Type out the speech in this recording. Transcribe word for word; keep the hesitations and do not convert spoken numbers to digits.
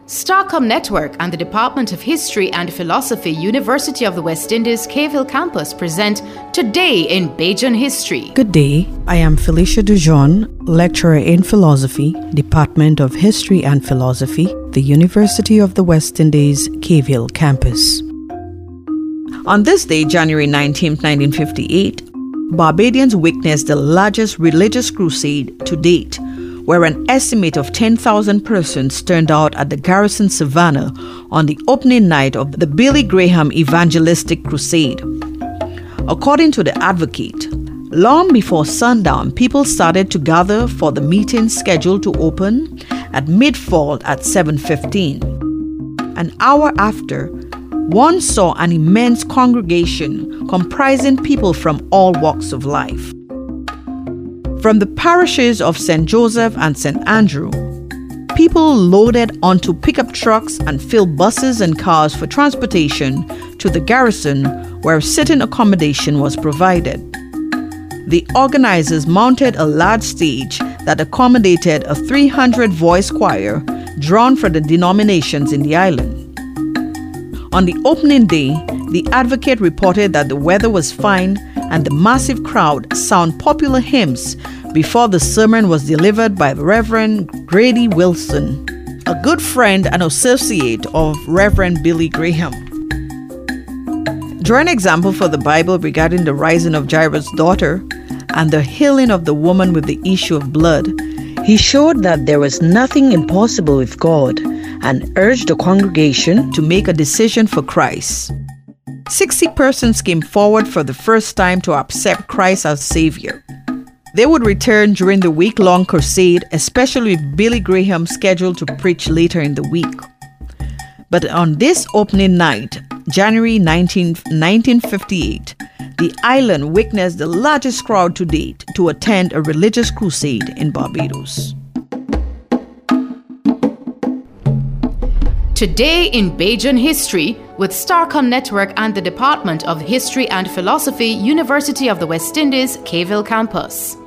Starcom Network and the Department of History and Philosophy, University of the West Indies, Cave Campus present Today in Bajan History. Good day, I am Felicia Dujon, lecturer in philosophy, Department of History and Philosophy, the University of the West Indies, Cave Campus. On this day, January nineteenth, nineteen fifty-eight, Barbadians witnessed the largest religious crusade to date, where an estimate of ten thousand persons turned out at the Garrison Savannah on the opening night of the Billy Graham Evangelistic Crusade. According to the Advocate, long before sundown, people started to gather for the meeting scheduled to open at mid-fall at seven fifteen. An hour after, one saw an immense congregation comprising people from all walks of life. From the parishes of Saint Joseph and Saint Andrew, people loaded onto pickup trucks and filled buses and cars for transportation to the garrison, where sitting accommodation was provided. The organizers mounted a large stage that accommodated a three hundred voice choir drawn from the denominations in the island. On the opening day, the Advocate reported that the weather was fine and the massive crowd sang popular hymns before the sermon was delivered by the Reverend Grady Wilson, a good friend and associate of Reverend Billy Graham. Drawing an example for the Bible regarding the rising of Jairus' daughter and the healing of the woman with the issue of blood, he showed that there was nothing impossible with God and urged the congregation to make a decision for Christ. Sixty persons came forward for the first time to accept Christ as Savior. They would return during the week-long crusade, especially with Billy Graham scheduled to preach later in the week. But on this opening night, January nineteenth, nineteen fifty-eight, the island witnessed the largest crowd to date to attend a religious crusade in Barbados. Today in Bajan History with Starcom Network and the Department of History and Philosophy, University of the West Indies, Cave Campus.